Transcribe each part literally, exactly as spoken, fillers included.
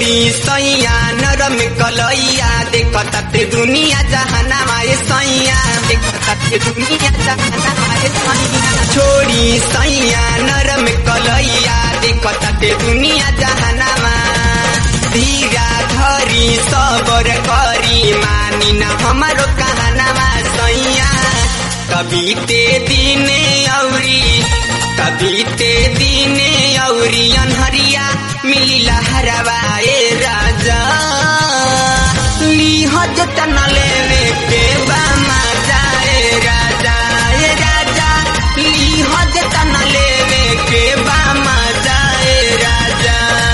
छोड़ी सैया नरम कलैया देखता ते दुनिया जहानामा ए सैया देखता ते दुनिया जहानामा ए सैया छोड़ी सैया नरम कलैया देखता ते दुनिया जहानामा धीरा धरी सबर करी मानी न हमारो कहनामा सैया कभी ते दिने औरी कभी ते दिने औरी अनहरिया मिली लहरवा ए राजा ली हजत न लेवे के बामा जाए राजा ए राजा ली हजत न लेवे के बामा जाए राजा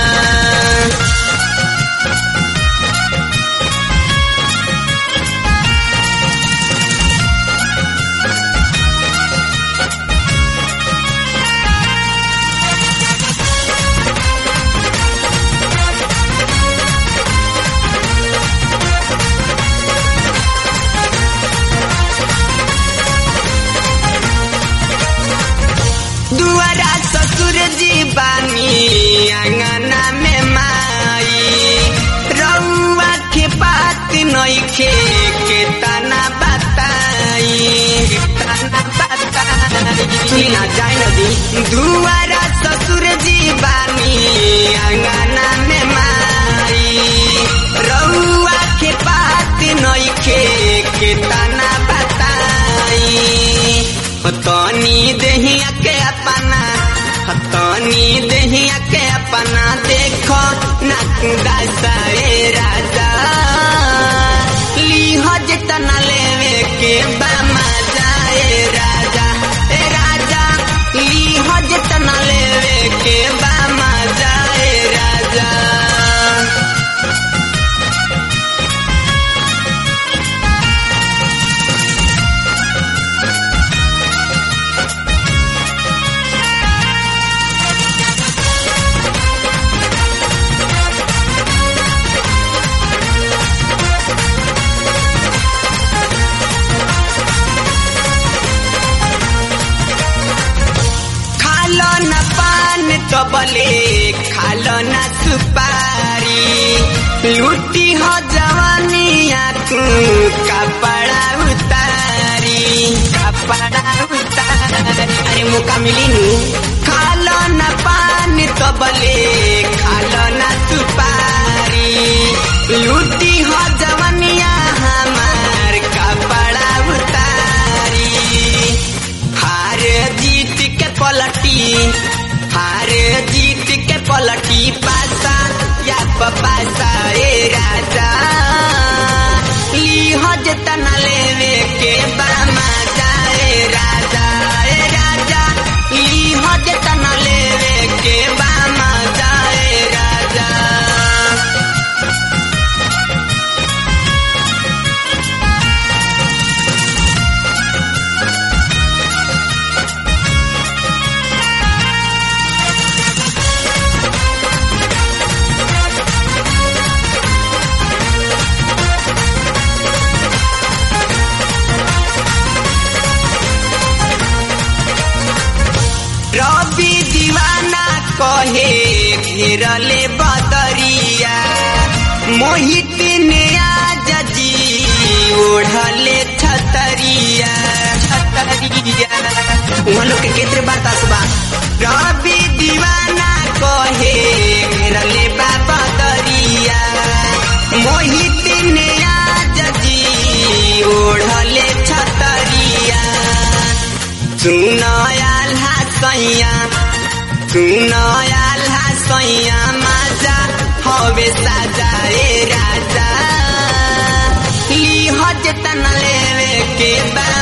दुआरा ससुर जी बानी आंगना में माई रउआ के बात नइखे के तना बताई तना बताई ना जाए नदी दुआरा ससुर जी बानी आंगना में माई रउआ के बात नइखे के तना बताई हतनी देहिया के अपना हतनी देहिया के अपना देखो नाकुदासा ए राजा ली हजत न लेवे के बामा जाए राजा ए राजा ली हजत न लेवे के बामा जाए राजा खालो न पान तबले खालो न सुपारी लूटी हो जवानिया तू कपड़ा उतारी कपड़ा उतारी अरे मौका मिली नू खालो न पान तबले खालो न सुपारी लूटी हो जवानिया हमार कपड़ा उतारी हार जीत के पलटी हार जीत के पलटी पासा या पासा ए राजा ली हजत न लेवे के बामा जाए राजा ए राजा ली हजत न लेवे के बामा जाए राजा रवि दीवाना कहे घेरले बदरिया मोहित ने आज जी ओढ़ले छतरिया छतरिया उन लोग के केतरे बतास बा रवि दीवाना कहे घेरले बदरिया मोहित ने आज जी ओढ़ले छतरिया सुनायाल सैया सुनायाल सैया माजा हवे साजा ए राजा ली हजत न लेवे के बा